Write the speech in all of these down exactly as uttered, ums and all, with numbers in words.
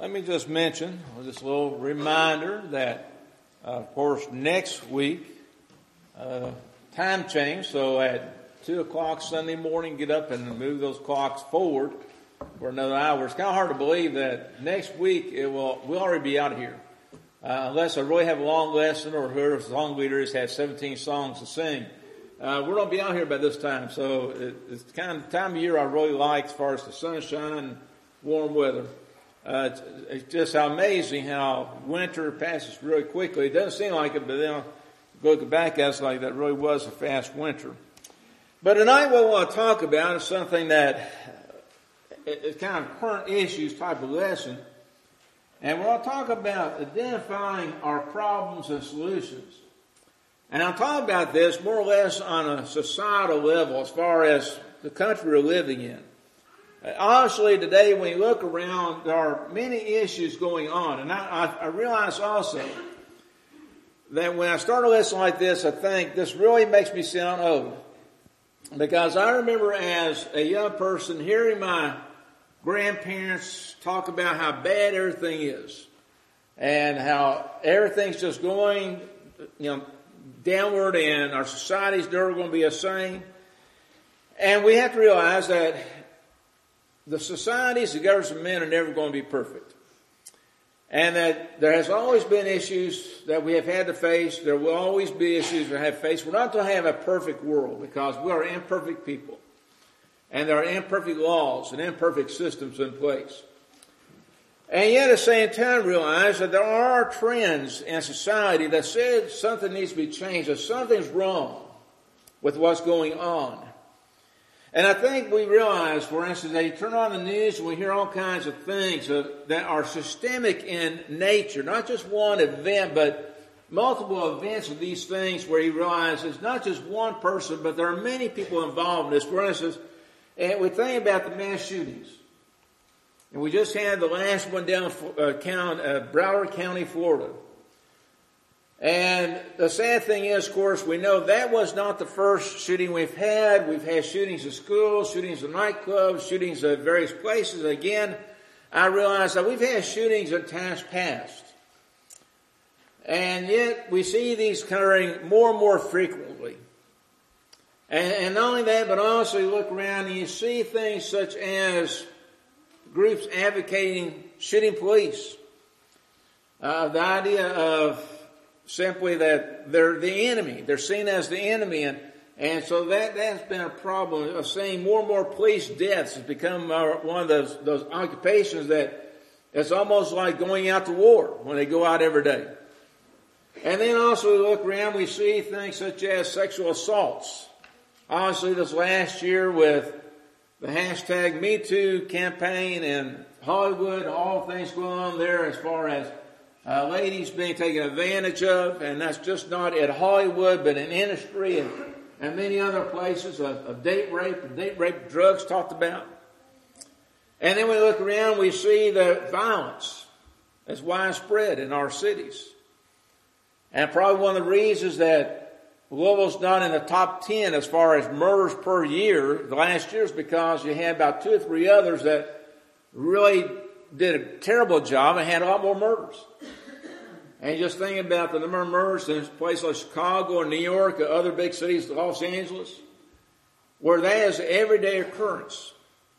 let me just mention, just a little reminder that, uh, of course, next week, uh, time change. So at two o'clock Sunday morning, get up and move those clocks forward for another hour. It's kind of hard to believe that next week it will, we'll already be out of here. Uh, unless I really have a long lesson or whoever the song leader has had seventeen songs to sing. Uh, we're going to be out here by this time. So it, it's the kind of time of year I really like as far as the sunshine and warm weather. Uh, it's, it's just how amazing how winter passes really quickly. It doesn't seem like it, but then look back at it, like that really was a fast winter. But tonight what I want to talk about is something that is kind of current issues type of lesson. And we're going to talk about identifying our problems and solutions. And I'll talk about this more or less on a societal level as far as the country we're living in. Honestly, today when you look around, there are many issues going on. And I, I, I realize also that when I start a lesson like this, I think this really makes me sound old. Because I remember as a young person hearing my grandparents talk about how bad everything is. And how everything's just going, you know, downward and our society's never going to be the same. And we have to realize that the societies, the governments of men are never going to be perfect. And that there has always been issues that we have had to face. There will always be issues we have faced. We're not going to have a perfect world because we are imperfect people. And there are imperfect laws and imperfect systems in place. And yet at the same time realize that there are trends in society that says something needs to be changed, that something's wrong with what's going on. And I think we realize, for instance, that you turn on the news and we hear all kinds of things that are systemic in nature, not just one event, but multiple events of these things where you realize it's not just one person, but there are many people involved in this. For instance, and we think about the mass shootings. And we just had the last one down uh, count, uh, Broward County, Florida. And the sad thing is, of course, we know that was not the first shooting we've had. We've had shootings at schools, shootings at nightclubs, shootings at various places. Again, I realize that we've had shootings in times past. And yet we see these occurring more and more frequently. And, and not only that, but also you look around and you see things such as groups advocating shooting police. Uh, the idea of simply that they're the enemy. They're seen as the enemy. And, and so that, that's been a problem of seeing more and more police deaths has become uh, one of those, those occupations that it's almost like going out to war when they go out every day. And then also we look around, we see things such as sexual assaults. Honestly, this last year with the hashtag Me Too campaign in Hollywood, all things going on there as far as uh, ladies being taken advantage of, and that's just not at Hollywood, but in industry and, and many other places of, of date rape and date rape drugs talked about. And then we look around, we see that violence is widespread in our cities. And probably one of the reasons that Louisville's not in the top ten as far as murders per year the last year is because you had about two or three others that really did a terrible job and had a lot more murders. And just thinking about the number of murders in places like Chicago and New York, or other big cities, Los Angeles, where that is an everyday occurrence.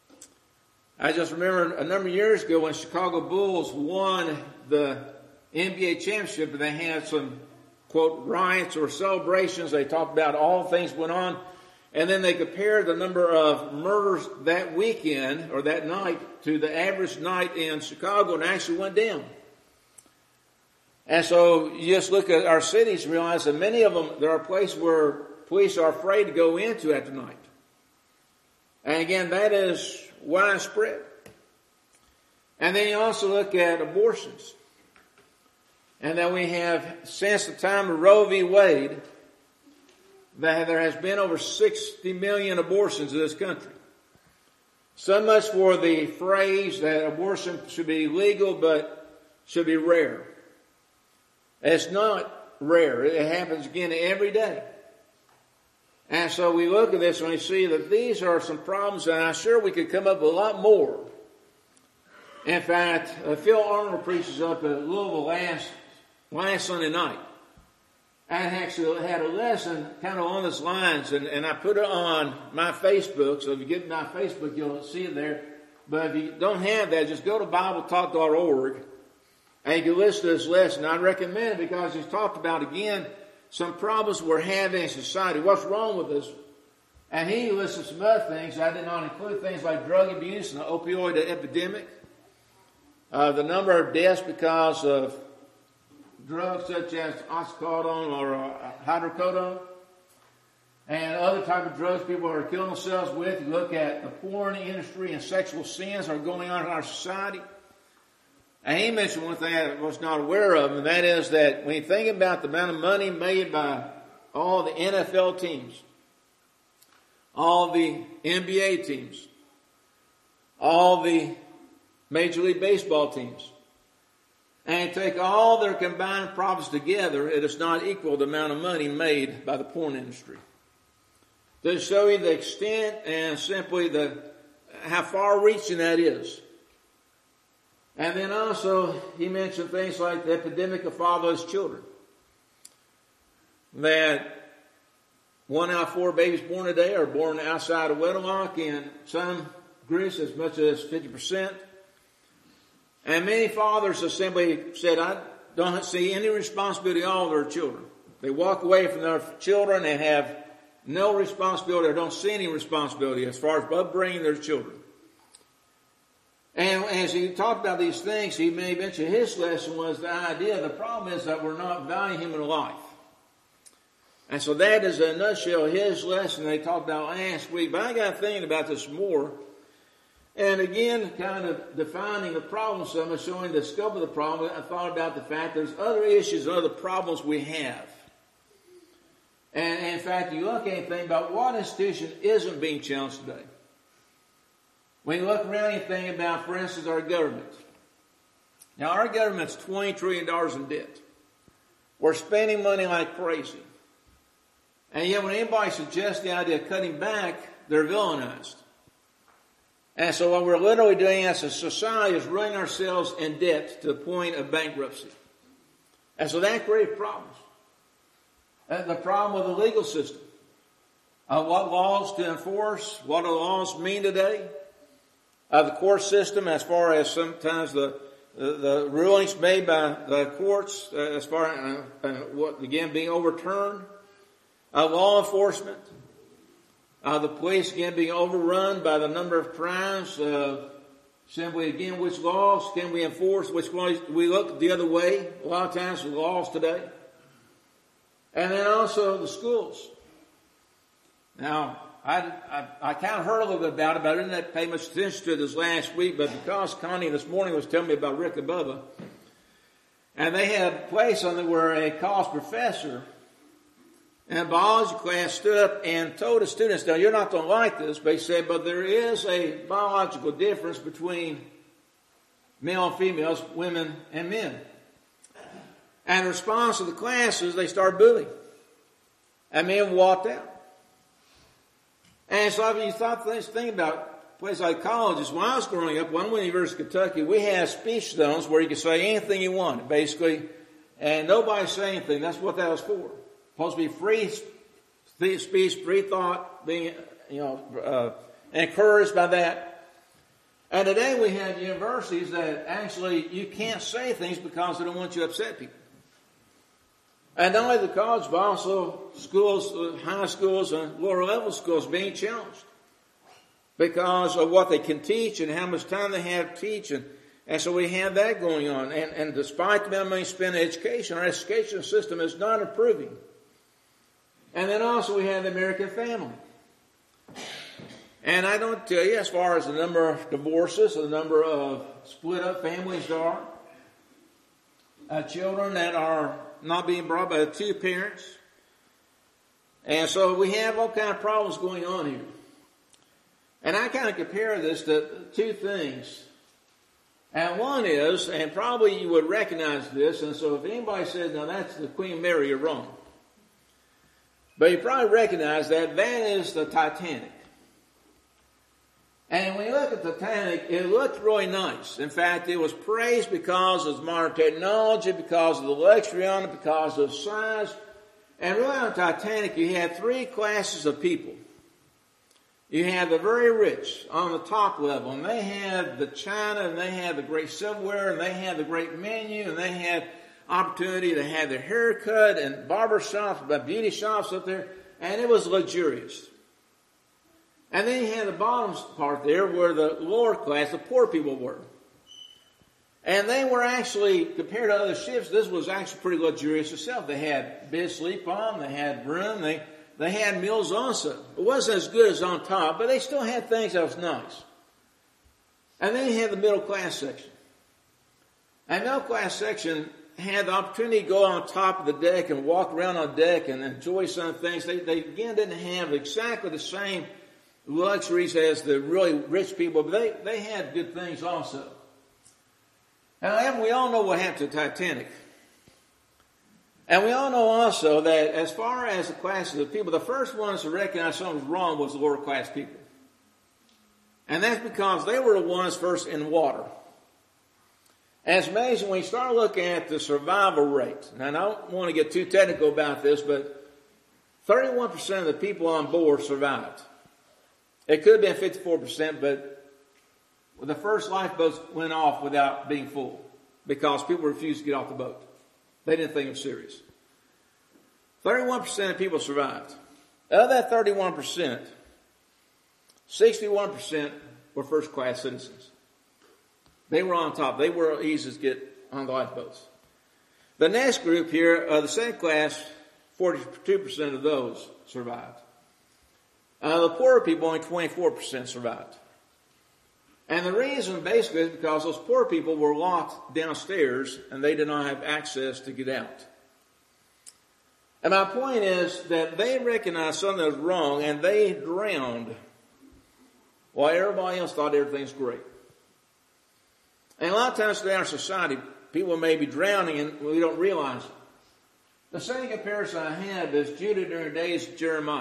I just remember a number of years ago when Chicago Bulls won the N B A championship, and they had some, quote, riots or celebrations. They talked about all things went on. And then they compared the number of murders that weekend or that night to the average night in Chicago, and actually went down. And so you just look at our cities and realize that many of them, there are places where police are afraid to go into at night. And again, that is widespread. And then you also look at abortions. And that we have, since the time of Roe v. Wade, that there has been over sixty million abortions in this country. So much for the phrase that abortion should be legal but should be rare. It's not rare. It happens again every day. And so we look at this and we see that these are some problems, and I'm sure we could come up with a lot more In fact, uh, Phil Arnold preaches up at Louisville last, last Sunday night. I actually had a lesson kind of on this lines, and, and I put it on my Facebook. So if you get my Facebook, you'll see it there. But if you don't have that, just go to Bible Talk dot org, and you can listen to this lesson. I recommend it because he's talked about, again, some problems we're having in society. What's wrong with us? And he listed some other things. I did not include things like drug abuse and the opioid epidemic. Uh, the number of deaths because of drugs such as oxycodone or uh, hydrocodone and other type of drugs people are killing themselves with. You look at the porn industry and sexual sins that are going on in our society. And he mentioned one thing I was not aware of, and that is that when you think about the amount of money made by all the N F L teams, all the N B A teams, all the Major League Baseball teams, and take all their combined profits together, it is not equal to the amount of money made by the porn industry. To show you the extent and simply the how far-reaching that is. And then also, he mentioned things like the epidemic of fatherless children. That one out of four babies born today are born outside of wedlock, in some groups as much as fifty percent. And many fathers have simply said, I don't see any responsibility at all of their children. They walk away from their children and have no responsibility or don't see any responsibility as far as upbringing their children. And as he talked about these things, he may mention his lesson was the idea, the problem is that we're not valuing human life. And so that is in a nutshell his lesson they talked about last week. But I got thinking about this more. And again, kind of defining the problem some, and showing the scope of the problem, I thought about the fact there's other issues and other problems we have. And, and in fact, you look at anything about what institution isn't being challenged today. When you look around and think about, for instance, our government. Now, our government's twenty trillion dollars in debt. We're spending money like crazy. And yet when anybody suggests the idea of cutting back, they're villainized. And so what we're literally doing as a society is running ourselves in debt to the point of bankruptcy. And so that creates problems. And the problem with the legal system. Uh, what laws to enforce, what do laws mean today? Uh, the court system, as far as sometimes the the, the rulings made by the courts, uh, as far as uh, uh, what again being overturned. Uh, law enforcement. Uh, the police, again, being overrun by the number of crimes. Uh, simply, again, which laws can we enforce? Which ones we look the other way? A lot of times the laws today. And then also the schools. Now, I, I, I kind of heard a little bit about it, but I didn't pay much attention to it this last week. But because Connie this morning was telling me about Rick and Bubba, and they had a place on there where a college professor in a biology class stood up and told the students, now you're not going to like this, but he said, but there is a biological difference between male and females, women and men. And the response to the class is they started bullying. And men walked out. And so you thought things, think about places like colleges. When I was growing up, when I went to the University of Kentucky, we had speech zones where you could say anything you wanted, basically. And nobody said anything. That's what that was for. Supposed to be free speech, free thought, being, you know, uh, encouraged by that. And today we have universities that actually you can't say things because they don't want you to upset people. And not only the college, but also schools, high schools and lower level schools being challenged because of what they can teach and how much time they have to teach. And, and so we have that going on. And, and despite the amount of money spent on education, our education system is not improving. And then also we have the American family. And I don't tell you as far as the number of divorces, or the number of split up families there are, uh, children that are not being brought by the two parents. And so we have all kind of problems going on here. And I kind of compare this to two things. And one is, and probably you would recognize this, and so if anybody says, now that's the Queen Mary, you're wrong. But you probably recognize that that is the Titanic. And when you look at the Titanic, it looked really nice. In fact, it was praised because of modern technology, because of the luxury on it, because of size. And really on the Titanic, you had three classes of people. You had the very rich on the top level, and they had the china, and they had the great silverware, and they had the great menu, and they had opportunity to have their hair cut, and barber shops, beauty shops up there, and it was luxurious. And then you had the bottom part there where the lower class, the poor people were. And they were actually, compared to other ships, this was actually pretty luxurious itself. They had bed to sleep on, they had room, they, they had meals also. It wasn't as good as on top, but they still had things that was nice. And then you had the middle class section. And middle class section had the opportunity to go on top of the deck and walk around on deck and enjoy some things. They, they again didn't have exactly the same luxuries as the really rich people, but they, they had good things also. And we all know what happened to the Titanic. And we all know also that as far as the classes of people, the first ones to recognize something was wrong was the lower class people. And that's because they were the ones first in water. And it's amazing when you start looking at the survival rate. Now, I don't want to get too technical about this, but thirty-one percent of the people on board survived. It could have been fifty-four percent, but the first lifeboats went off without being full because people refused to get off the boat. They didn't think it was serious. thirty-one percent of people survived. Of that thirty-one percent, sixty-one percent were first-class citizens. They were on top. They were easy to get on the lifeboats. The next group here, uh, the second class, forty-two percent of those survived. Uh, the poorer people, only twenty-four percent survived. And the reason basically is because those poor people were locked downstairs and they did not have access to get out. And my point is that they recognized something that was wrong and they drowned while everybody else thought everything's great. And a lot of times in our society, people may be drowning and we don't realize it. The second comparison I have is Judah during the days of Jeremiah.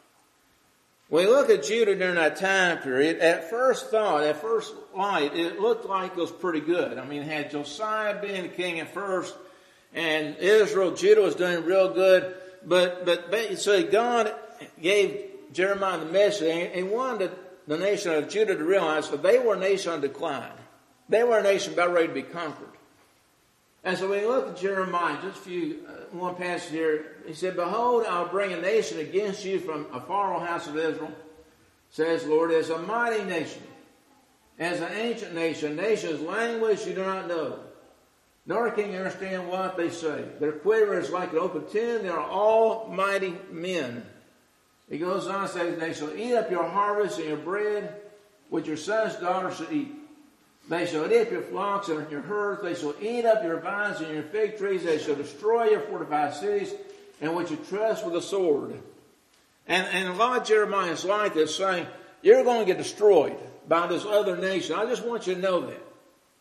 When you look at Judah during that time period, at first thought, at first light, it looked like it was pretty good. I mean, it had Josiah being the king at first, and Israel, Judah was doing real good. But, but, so God gave Jeremiah the message, and he wanted the nation of Judah to realize that they were a nation on decline. They were a nation about ready to be conquered. And so when you look at Jeremiah, just a few, uh, one passage here, he said, "Behold, I'll bring a nation against you from a far off house of Israel, says the Lord, as a mighty nation, as an ancient nation, nation's language you do not know, nor can you understand what they say. Their quiver is like an open tomb. They are all mighty men." He goes on and says, "They shall eat up your harvest and your bread, which your sons and daughters shall eat. They shall eat up your flocks and your herds. They shall eat up your vines and your fig trees. They shall destroy your fortified cities, and which you trust with a sword." And, and a lot of Jeremiah is like this, saying, you're going to get destroyed by this other nation. I just want you to know that.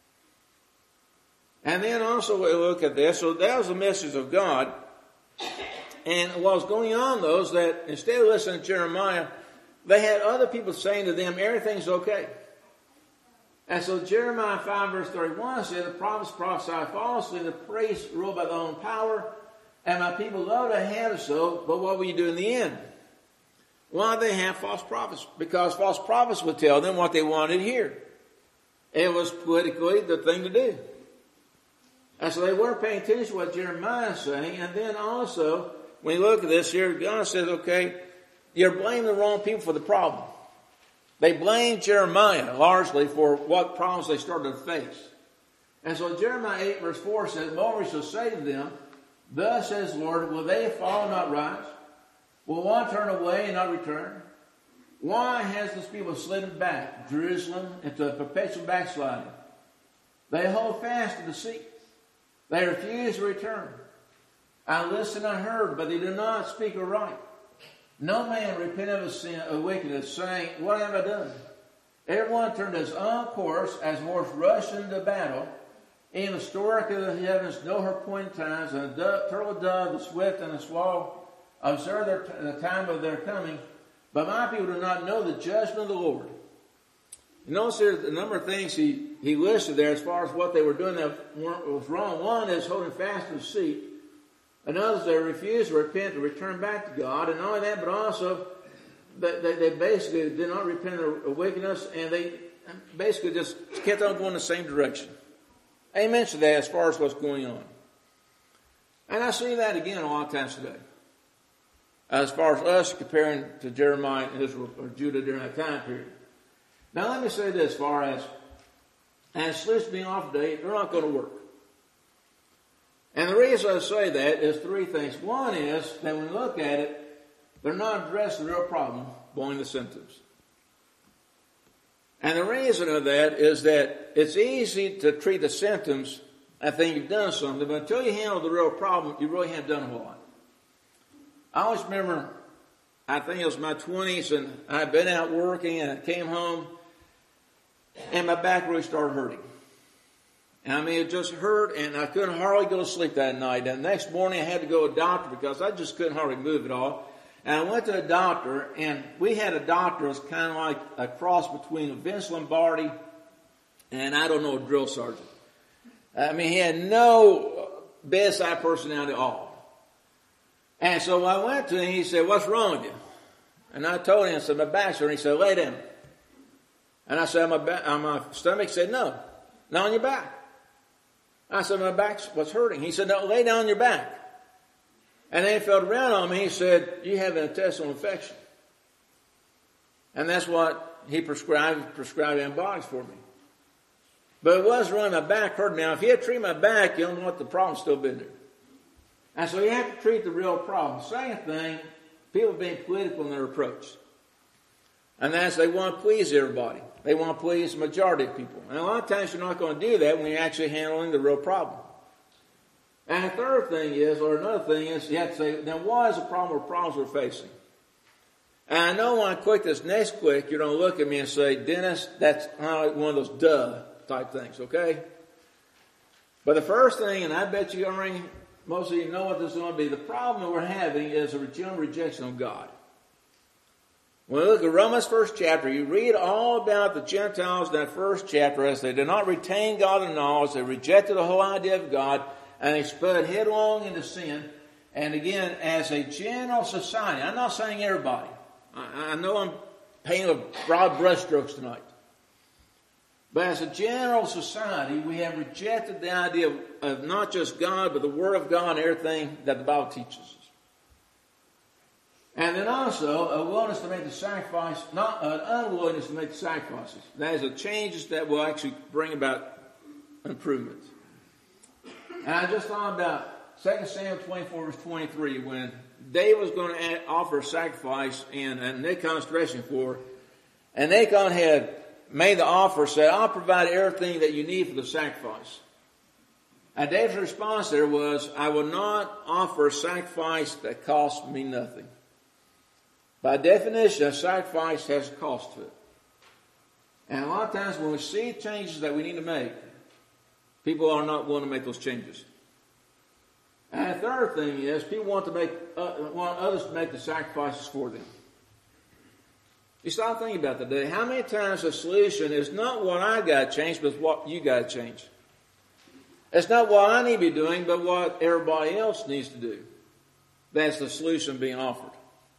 And then also we look at this. So that was the message of God. And what was going on, though, is that instead of listening to Jeremiah, they had other people saying to them, everything's okay. And so Jeremiah five verse thirty-one said, "The prophets prophesy falsely, the priests rule by their own power, and my people love to have it so, but what will you do in the end?" Why did they have false prophets? Because false prophets would tell them what they wanted to hear. It was politically the thing to do. And so they weren't paying attention to what Jeremiah is saying. And then also, when you look at this here, God says, okay, you're blaming the wrong people for the problem. They blamed Jeremiah largely for what problems they started to face. And so Jeremiah eight verse four says, "Moreover shall say to them, Thus says the Lord, will they fall not rise? Will one turn away and not return? Why has this people slidden back, Jerusalem, into a perpetual backsliding? They hold fast to deceit. They refuse to return. I listened and heard, but they do not speak aright. No man repent of his sin, of wickedness, saying, What have I done? Everyone turned his own course as horse rushed into battle. In the stork of the heavens know her appointed times, and the dove, turtle dove, the swift and the swallow observe their, the time of their coming. But my people do not know the judgment of the Lord. You notice there's a number of things he, he listed there as far as what they were doing that was wrong. One is holding fast to the seat. Another is they refused to repent to return back to God. And not only that, but also they, they, they basically did not repent of their wickedness, and they basically just kept on going the same direction. Amen to that as far as what's going on. And I see that again a lot of times today. As far as us comparing to Jeremiah and Israel or Judah during that time period. Now let me say this, as far as as solutions being offered today, they're not going to work. And the reason I say that is three things. One is that when we look at it, they're not addressing the real problem, blowing the symptoms. And the reason of that is that it's easy to treat the symptoms and think you've done something, but until you handle the real problem, you really haven't done a whole lot. I always remember, I think it was my twenties, and I'd been out working, and I came home, and my back really started hurting. And I mean, it just hurt, and I couldn't hardly go to sleep that night. And the next morning, I had to go to a doctor because I just couldn't hardly move at all. And I went to a doctor, and we had a doctor who was kind of like a cross between a Vince Lombardi and, I don't know, a drill sergeant. I mean, he had no bedside personality at all. And so I went to him, he said, "What's wrong with you?" And I told him, I said, "My back's hurting." He said, "Lay down." And I said, "On my, back, on my stomach?" He said, "No, not on your back." I said, "My back's what's hurting." He said, "No, lay down on your back." And then he felt around on me. He said, "You have an intestinal infection." And that's what he prescribed, prescribed antibiotics for me. But it wasn't really my back hurting. Now, if he had treated my back, you don't know what the problem's still been there. And so you have to treat the real problem. Second thing, people being political in their approach. And that's they want to please everybody. They want to please the majority of people. And a lot of times you're not going to do that when you're actually handling the real problem. And the third thing is, or another thing is, you have to say, now what is the problem or problems we're facing? And I know when I click this next click, you're going to look at me and say, "Dennis, that's kind of one of those duh type things," okay? But the first thing, and I bet you already, most of you know what this is going to be, the problem that we're having is a general rejection of God. When we look at Romans first chapter, you read all about the Gentiles in that first chapter as they did not retain God in knowledge, they rejected the whole idea of God, and they sped headlong into sin. And again, as a general society, I'm not saying everybody. I, I know I'm painting with broad brushstrokes tonight. But as a general society, we have rejected the idea of, of not just God, but the Word of God and everything that the Bible teaches us. And then also a willingness to make the sacrifice, not an unwillingness to make the sacrifices. That is, the changes that will actually bring about improvements. And I just thought about Second Samuel twenty-four, verse twenty-three, when David was going to offer a sacrifice and, and Nachon was threshing floor, and Nachon had made the offer, said, "I'll provide everything that you need for the sacrifice." And David's response there was, "I will not offer a sacrifice that costs me nothing." By definition, a sacrifice has a cost to it. And a lot of times when we see changes that we need to make, people are not willing to make those changes. And the third thing is, people want to make uh, want others to make the sacrifices for them. You start thinking about that today. How many times the solution is not what I got to change, but what you got to change? It's not what I need to be doing, but what everybody else needs to do. That's the solution being offered.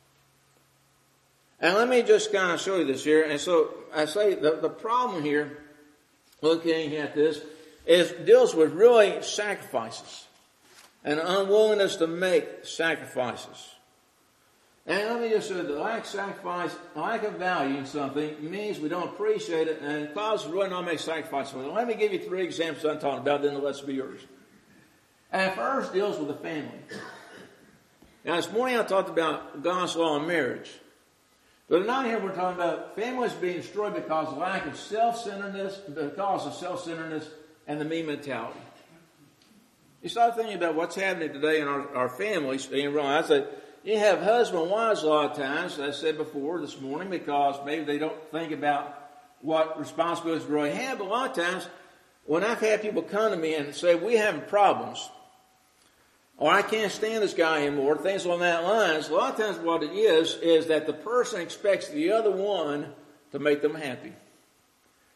And let me just kind of show you this here. And so I say the, the problem here, looking at this, is deals with really sacrifices. An unwillingness to make sacrifices. And let me just say, the lack of sacrifice, the lack of value in something means we don't appreciate it, and it causes us really not to make sacrifices. Well, let me give you three examples I'm talking about, then the rest will be yours. And first deals with the family. Now this morning I talked about God's law in marriage. But tonight here we're talking about families being destroyed because of lack of self-centeredness, because of self-centeredness and the me mentality. You start thinking about what's happening today in our, our families, and you realize that you have husband and wives a lot of times, as I said before this morning, because maybe they don't think about what responsibilities they really have. But a lot of times, when I've had people come to me and say, "We having problems," or "I can't stand this guy anymore," things along that lines, a lot of times what it is, is that the person expects the other one to make them happy.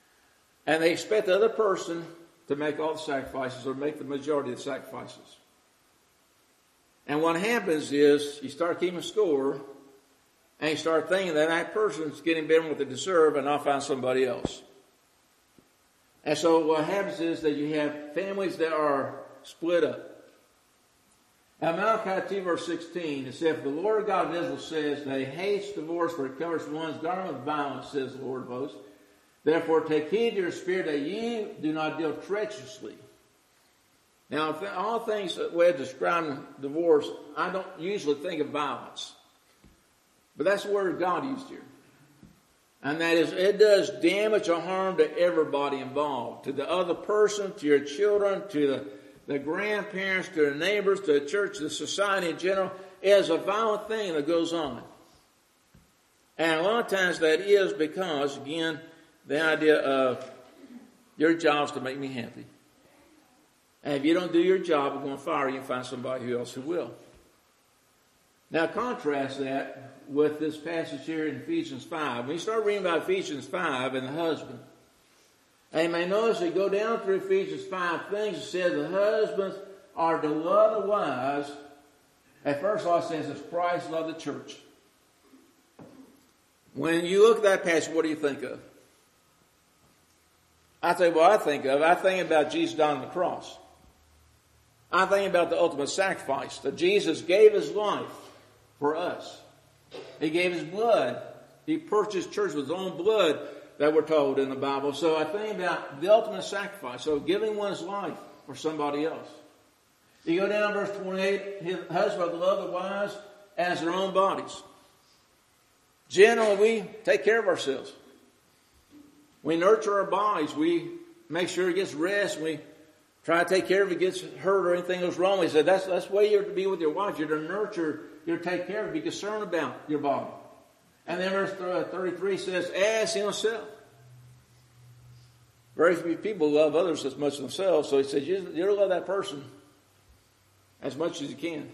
And they expect the other person to make all the sacrifices or make the majority of the sacrifices. And what happens is you start keeping score and you start thinking that that person's getting better than what they deserve, and I'll find somebody else. And so what happens is that you have families that are split up. Now Malachi two verse sixteen, it says, "The Lord God of Israel says that he hates divorce, for it covers one's garment with violence, says the Lord of hosts. Therefore take heed to your spirit that ye do not deal treacherously." Now, all things that we're describing divorce, I don't usually think of violence. But that's the word God used here. And that is, it does damage or harm to everybody involved. To the other person, to your children, to the, the grandparents, to the neighbors, to the church, to the society in general. It is a violent thing that goes on. And a lot of times that is because, again, the idea of your job is to make me happy. And if you don't do your job, I'm going to fire you and find somebody else who will. Now contrast that with this passage here in Ephesians five. When you start reading about Ephesians five and the husband, and you may notice you go down through Ephesians five things, it says the husbands are to love the wives. At first all it says is Christ loved the church. When you look at that passage, what do you think of? I tell you what I think of. I think about Jesus dying on the cross. I think about the ultimate sacrifice, that Jesus gave his life for us. He gave his blood. He purchased church with his own blood, that we're told in the Bible. So I think about the ultimate sacrifice, so giving one's life for somebody else. You go down to verse twenty-eight, his husbands love the wives as their own bodies. Generally, we take care of ourselves. We nurture our bodies. We make sure it gets rest. We try to take care of it, gets hurt or anything goes wrong. He said that's, that's the way you're to be with your wife. You're to nurture, you're to take care of it, be concerned about your body. And then verse thirty-three says, as himself. Very few people love others as much as themselves. So he says, you, you love that person as much as you can.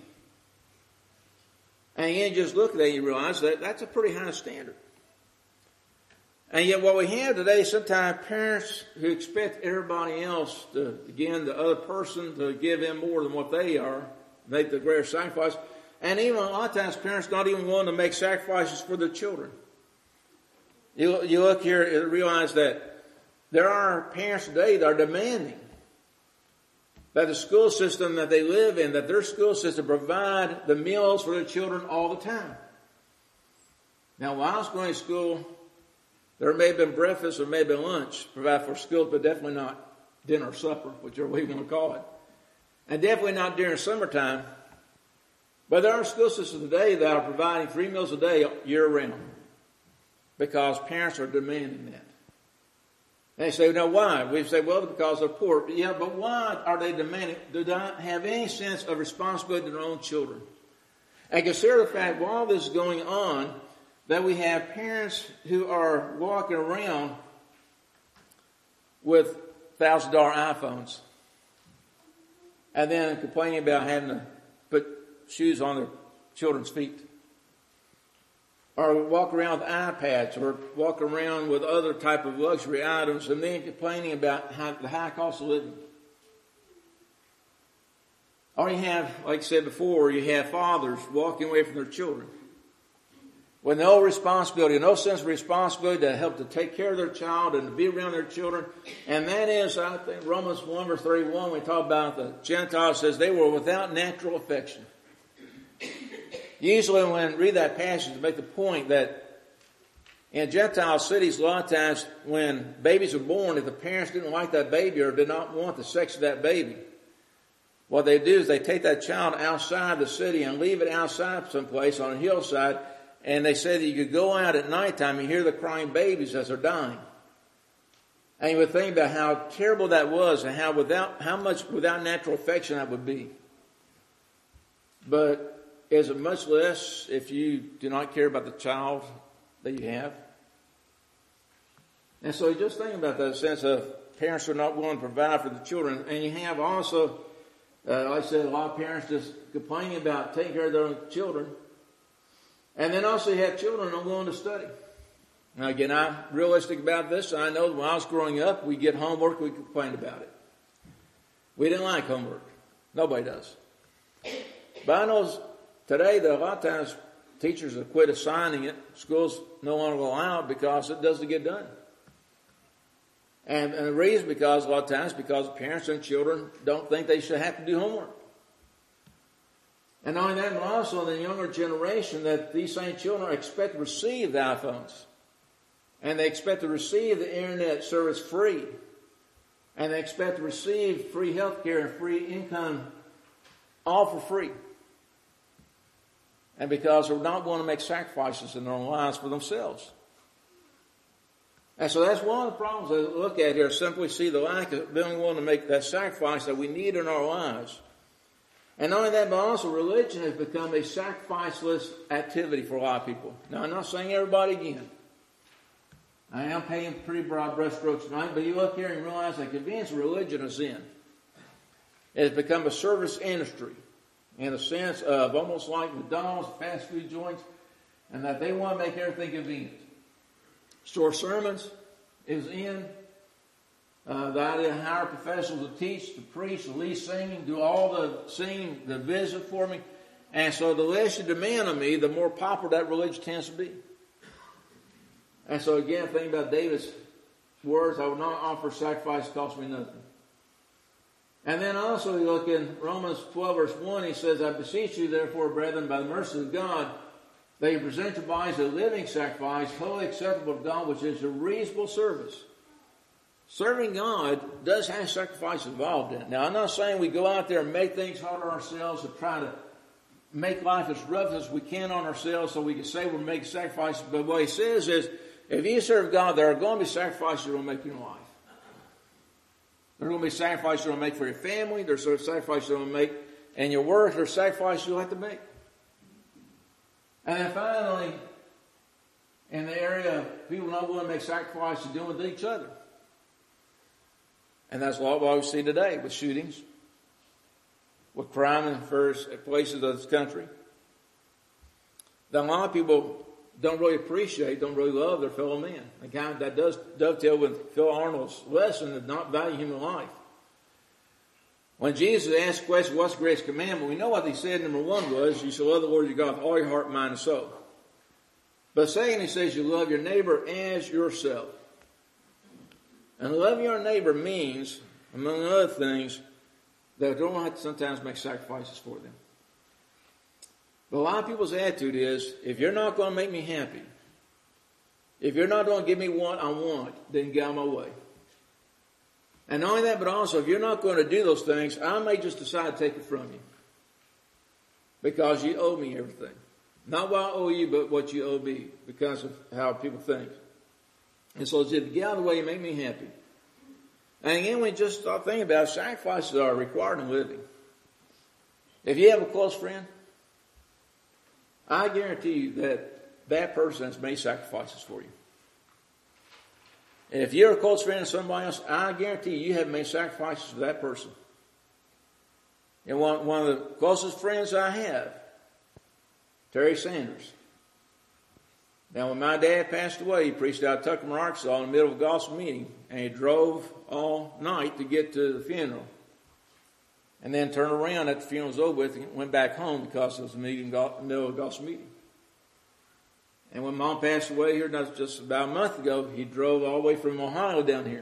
And you just look at that, you realize that that's a pretty high standard. And yet what we have today, sometimes parents who expect everybody else to, again, the other person to give them more than what they are, make the greater sacrifice. And even a lot of times parents not even willing to make sacrifices for their children. You, you look here and realize that there are parents today that are demanding that the school system that they live in, that their school system provide the meals for their children all the time. Now, while I was going to school, there may have been breakfast or may have been lunch provided for school, but definitely not dinner or supper, whichever way you want to call it. And definitely not during summertime. But there are school systems today that are providing three meals a day year round because parents are demanding that. And they say, now why? We say, well, because they're poor. Yeah, but why are they demanding? Do they not have any sense of responsibility to their own children? And consider the fact, while this is going on, that we have parents who are walking around with one thousand dollars iPhones and then complaining about having to put shoes on their children's feet. Or walk around with iPads or walk around with other type of luxury items and then complaining about how, the high cost of living. Or you have, like I said before, you have fathers walking away from their children with no responsibility, no sense of responsibility to help to take care of their child and to be around their children. And that is, I think, Romans one verse thirty-one, we talk about the Gentiles, says they were without natural affection. Usually when we read that passage to make the point that in Gentile cities, a lot of times when babies are born, if the parents didn't like that baby or did not want the sex of that baby, what they do is they take that child outside the city and leave it outside someplace on a hillside. And they say that you could go out at nighttime and hear the crying babies as they're dying. And you would think about how terrible that was and how without how much without natural affection that would be. But is it much less if you do not care about the child that you have? And so just think about that sense of parents are not willing to provide for the children. And you have also, uh, like I said, a lot of parents just complaining about taking care of their own children. And then also you have children not willing to study. Now again, I'm realistic about this. I know when I was growing up, we get homework, we complained about it. We didn't like homework. Nobody does. But I know today that a lot of times teachers have quit assigning it. Schools no longer allow it because it doesn't get done. And, and the reason because a lot of times because parents and children don't think they should have to do homework. And not only that, but also in the younger generation that these same children expect to receive the iPhones. And they expect to receive the internet service free. And they expect to receive free health care and free income all for free. And because they're not willing to make sacrifices in their own lives for themselves. And so that's one of the problems I look at here, simply see the lack of being willing to make that sacrifice that we need in our lives. And not only that, but also religion has become a sacrificeless activity for a lot of people. Now, I'm not saying everybody again. I am painting pretty broad brushstrokes tonight, but you look here and realize that convenience religion is in. It has become a service industry in the sense of almost like McDonald's, fast food joints, and that they want to make everything convenient. Short sermons is in. Uh, the idea to hire professionals to teach, to preach, to lead singing, do all the singing, the visit for me. And so the less you demand of me, the more popular that religion tends to be. And so again, think about David's words, I will not offer sacrifice that cost me nothing. And then also you look in Romans twelve verse one, he says, I beseech you therefore, brethren, by the mercy of God, that you present your bodies a living sacrifice, wholly acceptable to God, which is a reasonable service. Serving God does have sacrifice involved in it. Now, I'm not saying we go out there and make things hard on ourselves and try to make life as rough as we can on ourselves so we can say we're making sacrifices. But what he says is, if you serve God, there are going to be sacrifices you're going to make in your life. There are going to be sacrifices you're going to make for your family. There's sacrifices you're going to make in your work. There's sacrifices you'll have to make. And then finally, in the area of people not willing to make sacrifices to deal with each other. And that's a lot what we see today with shootings, with crime in various places of this country. That a lot of people don't really appreciate, don't really love their fellow man. And kind of that does dovetail with Phil Arnold's lesson of not value human life. When Jesus asked the question, what's the greatest commandment? We know what he said. Number one was, you shall love the Lord your God with all your heart, mind, and soul. But second, he says, you love your neighbor as yourself. And loving your neighbor means, among other things, that we don't have to sometimes make sacrifices for them. But a lot of people's attitude is, if you're not going to make me happy, if you're not going to give me what I want, then get out of my way. And not only that, but also, if you're not going to do those things, I may just decide to take it from you. Because you owe me everything. Not what I owe you, but what you owe me, because of how people think. And so it's if get out of the way and make me happy. And again, we just start thinking about it, sacrifices are required in living. If you have a close friend, I guarantee you that that person has made sacrifices for you. And if you're a close friend of somebody else, I guarantee you, you have made sacrifices for that person. And one, one of the closest friends I have, Terry Sanders. Now, when my dad passed away, he preached out of Tuckerman, Arkansas in the middle of a gospel meeting, and he drove all night to get to the funeral. And then turned around after the funeral was over with and went back home because it was a meeting in the middle of a gospel meeting. And when Mom passed away here just about a month ago, he drove all the way from Ohio down here.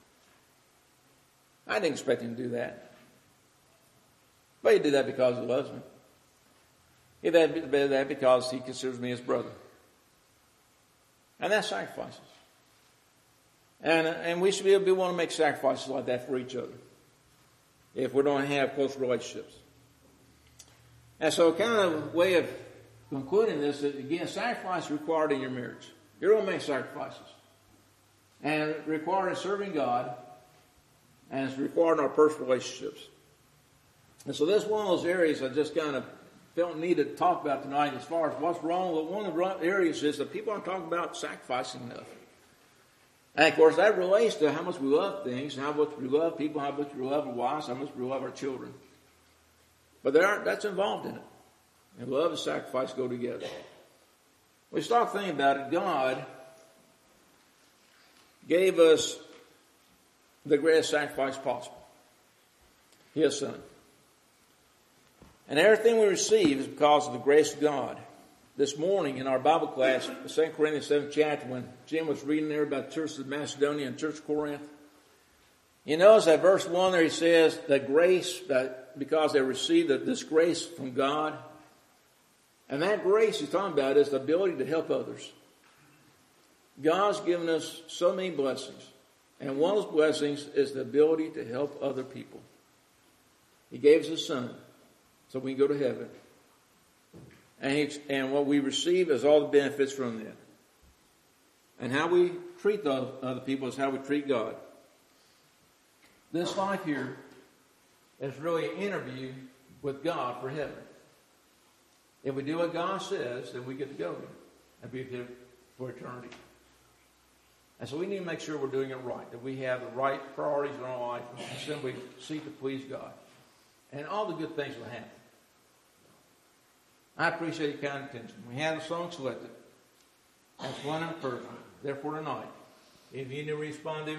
I didn't expect him to do that. But he did that because he loves me. He did that because he considers me his brother. And that's sacrifices. And, and we should be able to want to make sacrifices like that for each other if we're going to have close relationships. And so kind of a way of concluding this is, again, sacrifice required in your marriage. You're going to make sacrifices. And it required in serving God, and it's required in our personal relationships. And so this is one of those areas I just kind of felt need to talk about tonight as far as what's wrong. Well, one of the areas is that people aren't talking about sacrificing enough. And of course, that relates to how much we love things, how much we love people, how much we love our wives, how much we love our children. But there aren't, that's involved in it. And love and sacrifice go together. We start thinking about it. God gave us the greatest sacrifice possible, His Son. And everything we receive is because of the grace of God. This morning in our Bible class, Second Corinthians seventh chapter, when Jim was reading there about the church of Macedonia and church of Corinth, you notice that verse one there he says, the grace, that because they received this grace from God. And that grace he's talking about is the ability to help others. God's given us so many blessings. And one of those blessings is the ability to help other people. He gave us His Son so we can go to heaven. And, he, and what we receive is all the benefits from that. And how we treat the other people is how we treat God. This life here is really an interview with God for heaven. If we do what God says, then we get to go and be there for eternity. And so we need to make sure we're doing it right, that we have the right priorities in our life and simply seek to please God. And all the good things will happen. I appreciate your kind attention. We have a song selected. That's one in person. Therefore tonight, if you need to respond to